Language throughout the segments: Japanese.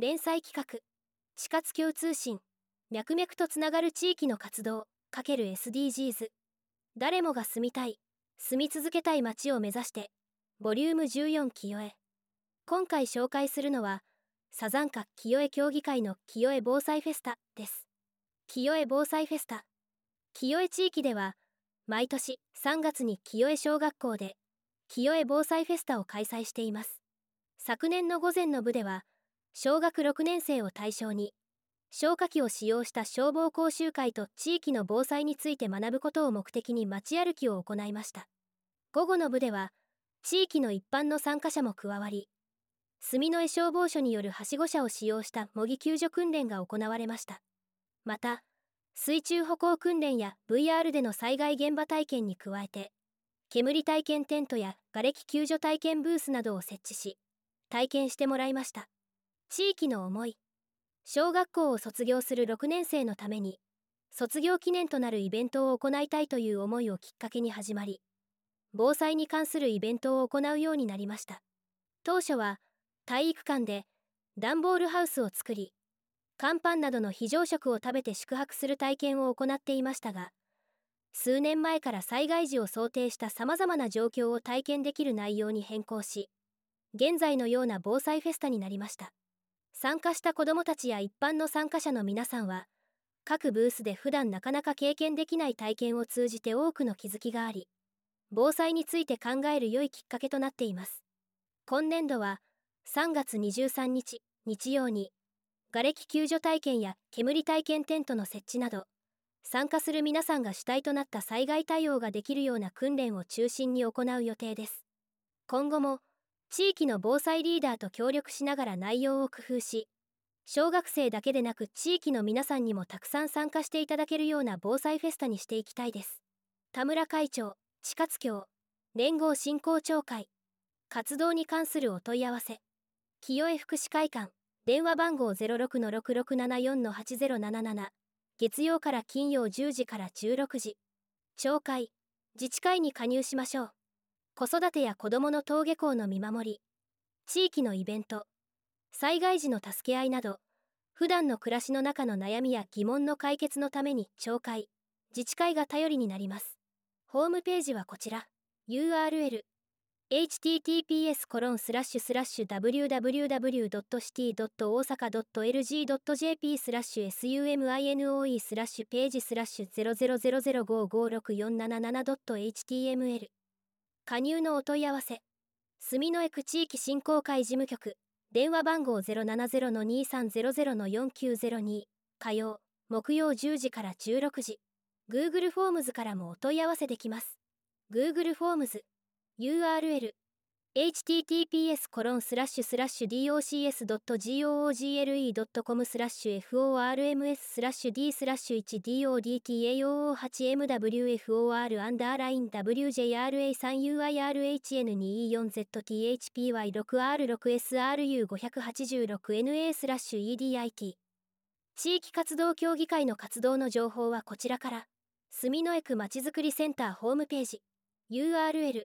連載企画、地下津共通信、脈々とつながる地域の活動× SDGs。誰もが住みたい、住み続けたい街を目指して、ボリューム14清江。今回紹介するのは、サザンカ清江協議会の清江防災フェスタです。清江防災フェスタ。清江地域では、毎年3月に清江小学校で、清江防災フェスタを開催しています。昨年の午前の部では、小学6年生を対象に、消火器を使用した消防講習会と地域の防災について学ぶことを目的に街歩きを行いました。午後の部では、地域の一般の参加者も加わり、住之江消防署によるはしご車を使用した模擬救助訓練が行われました。また、水中歩行訓練や VR での災害現場体験に加えて、煙体験テントや瓦礫救助体験ブースなどを設置し、体験してもらいました。地域の思い。小学校を卒業する6年生のために、卒業記念となるイベントを行いたいという思いをきっかけに始まり、防災に関するイベントを行うようになりました。当初は、体育館で段ボールハウスを作り、乾パンなどの非常食を食べて宿泊する体験を行っていましたが、数年前から災害時を想定した様々な状況を体験できる内容に変更し、現在のような防災フェスタになりました。参加した子どもたちや一般の参加者の皆さんは、各ブースで普段なかなか経験できない体験を通じて多くの気づきがあり、防災について考える良いきっかけとなっています。今年度は、3月23日、日曜に、瓦礫救助体験や煙体験テントの設置など、参加する皆さんが主体となった災害対応ができるような訓練を中心に行う予定です。今後も、地域の防災リーダーと協力しながら内容を工夫し、小学生だけでなく地域の皆さんにもたくさん参加していただけるような防災フェスタにしていきたいです。田村会長、地下津協、連合振興協会、活動に関するお問い合わせ、清江福祉会館、電話番号 06-6674-8077、月曜から金曜10時から16時。町会、自治会に加入しましょう。子育てや子どもの登下校の見守り、地域のイベント、災害時の助け合いなど、普段の暮らしの中の悩みや疑問の解決のために町会、自治会が頼りになります。ホームページはこちら。URL https://www.city.osaka.ld.jp/suminoe/page/0000556477.html。 加入のお問い合わせ、住之江区地域振興会事務局、電話番号 070-2300-4902、火曜、木曜10時から16時。Google フォームズからもお問い合わせできます。Google フォームズ、URL https://DOCS.GOOGLE.WRMS/D/WJRA3UIRHN204ZTHPY6R6SRU584NA/EDIT。 地域活動協議会の活動の情報はこちらから。住之江区まちづくりセンターホームページ。URL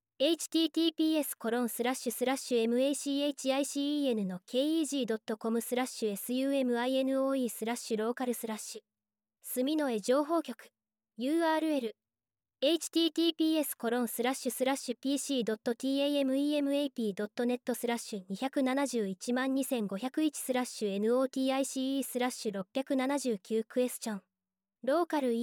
https://macen.keg.com/suminoe/local/住之江情報局 URL https://pc.tamepp.net/2712501/notice/679 クエスチョンローカル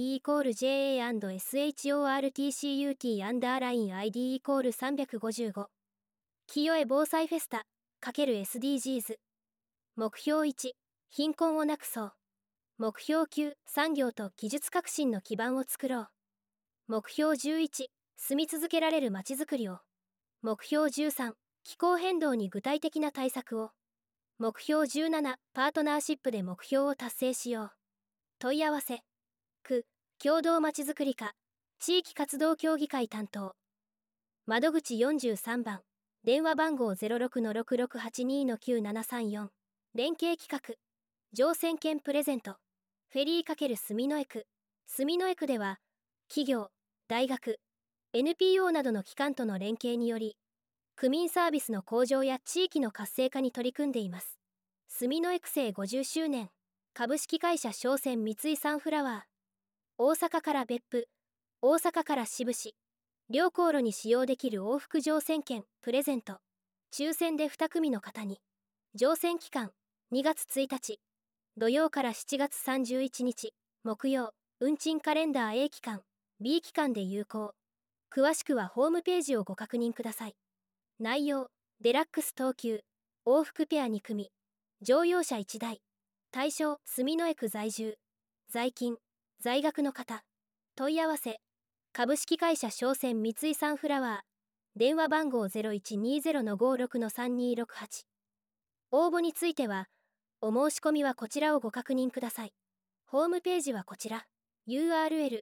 E=JA&SHORTCUT_ID=355 清江防災フェスタ× SDGs。 目標1、貧困をなくそう。目標9、産業と技術革新の基盤を作ろう。目標11、住み続けられるまちづくりを。目標13、気候変動に具体的な対策を。目標17、パートナーシップで目標を達成しよう。問い合わせ、区共同まちづくり課地域活動協議会担当。窓口43番、電話番号 06-6682-9734。連携企画、乗船券プレゼント、フェリー×住之江区。住之江区では、企業、大学、NPO などの機関との連携により、区民サービスの向上や地域の活性化に取り組んでいます。 住のエクセイ50周年株式会社商船三井サンフラワー。大阪から別府、大阪から志布志、両航路に使用できる往復乗船券プレゼント。抽選で2組の方に。乗船期間2月1日土曜から7月31日木曜。運賃カレンダー A 期間 B 期間で有効。詳しくはホームページをご確認ください。内容、デラックス東急往復ペア2組、乗用車1台。対象、住のエク在住、在勤、在学の方。問い合わせ、株式会社商船三井サンフラワー。電話番号 0120-56-3268。応募については、お申し込みはこちらをご確認ください。ホームページはこちら。URL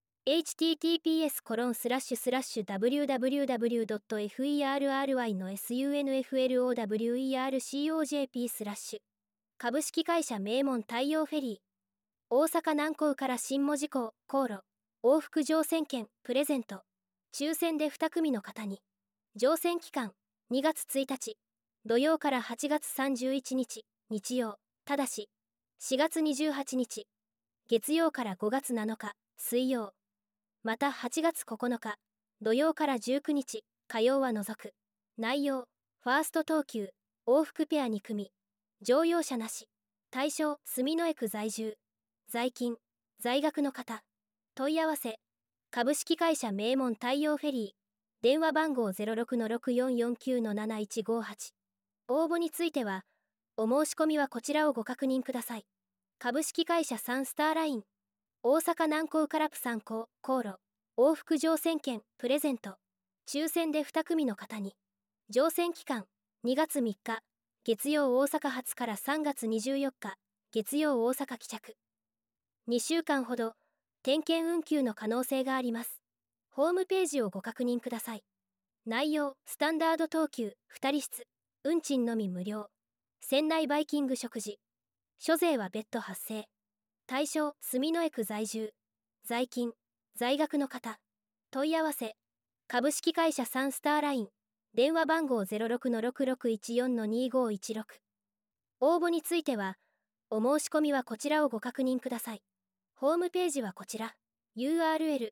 https://www.ferry-sunflowers.jp/ 株式会社名門太陽フェリー。大阪南港から新門司港航路往復乗船券プレゼント。抽選で2組の方に。乗船期間2月1日土曜から8月31日日曜。ただし4月28日月曜から5月7日水曜。また8月9日土曜から19日火曜は除く。内容、ファースト東急往復ペア2組、乗用車なし。対象、住のエク在住、在勤、在学の方。問い合わせ、株式会社名門太陽フェリー。電話番号 06-6449-7158。応募については、お申し込みはこちらをご確認ください。株式会社サンスターライン。大阪南港からプサン港航路往復乗船券プレゼント。抽選で2組の方に。乗船期間2月3日月曜大阪発から3月24日月曜大阪帰着。2週間ほど点検運休の可能性があります。ホームページをご確認ください。内容、スタンダード東急2人室、運賃のみ無料。船内バイキング食事。諸税は別途発生。対象、住のエク在住、在勤、在学の方。問い合わせ、株式会社サンスターライン。電話番号 06-6614-2516。応募については、お申し込みはこちらをご確認ください。ホームページはこちら。URL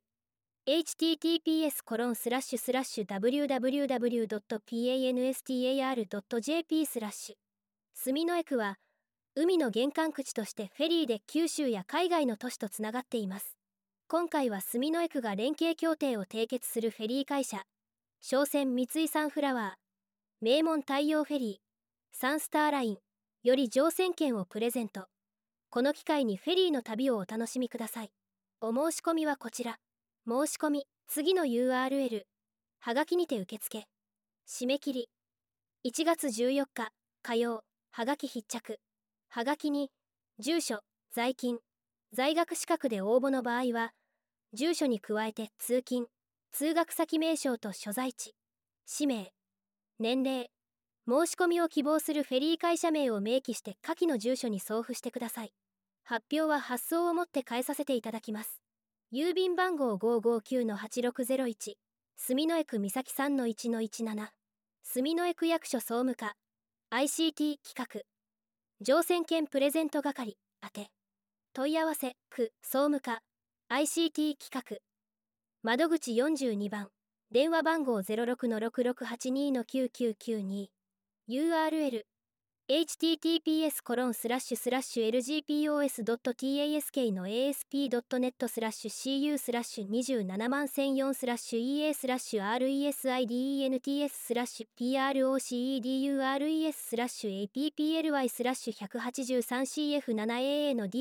https://www.panstar.jp/ 住のエクは、海の玄関口としてフェリーで九州や海外の都市とつながっています。今回は住のエクが連携協定を締結するフェリー会社、商船三井サンフラワー、名門太陽フェリー、サンスターラインより乗船券をプレゼント。この機会にフェリーの旅をお楽しみください。お申し込みはこちら。申し込み、次の URL、はがきにて受付。締め切り、1月14日、火曜、はがき必着。はがきに、住所、在勤、在学資格で応募の場合は、住所に加えて通勤、通学先名称と所在地、氏名、年齢、申し込みを希望するフェリー会社名を明記して下記の住所に送付してください。発表は発送をもって返させていただきます。郵便番号 559-8601、住のエク三崎 3-1-17、住のエク役所総務課、ICT 企画、乗船券プレゼント係、宛て。問い合わせ、区、総務課、ICT 企画。窓口42番、電話番号 06-6682-9992。URL https://LGPOS.TASK.ESP.NET/CU/27314/ESRESIDENTS/PROCEDURESPPROCEED/133CF7Aの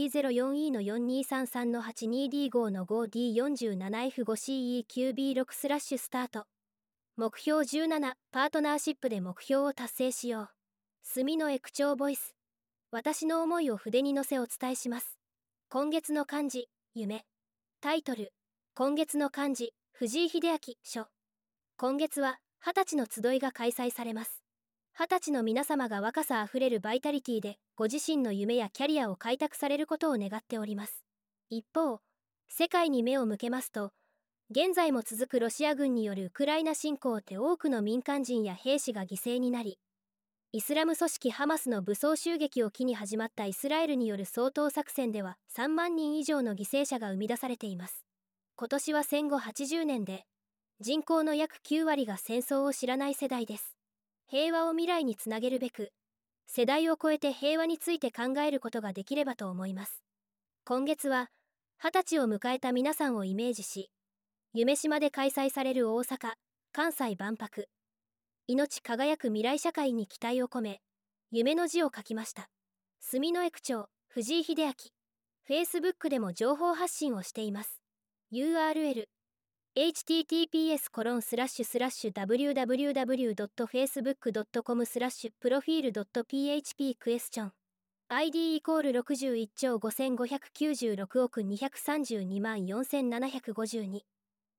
D04Eの4233-82D5の5D47F5CEQB6/ スタート。目標17、パートナーシップで目標を達成しよう。住のエク長ボイス。私の思いを筆に乗せお伝えします。今月の漢字、夢。タイトル、今月の漢字、藤井秀明書。今月は、20歳の集いが開催されます。20歳の皆様が若さあふれるバイタリティで、ご自身の夢やキャリアを開拓されることを願っております。一方、世界に目を向けますと、現在も続くロシア軍によるウクライナ侵攻で多くの民間人や兵士が犠牲になり、 イスラム組織ハマスの武装襲撃を機に始まったイスラエルによる掃討作戦では3万人以上の犠牲者が生み出されています。今年は戦後80年で、人口の約9割が戦争を知らない世代です。平和を未来につなげるべく、世代を超えて平和について考えることができればと思います。今月は、20歳を迎えた皆さんをイメージし、夢洲で開催される大阪・関西万博、命輝く未来社会に期待を込め、夢の字を書きました。住之江区長、藤井秀明。Facebook でも情報発信をしています。URL https://www.facebook.com/profile.php question ID イコール61兆5596億232万4752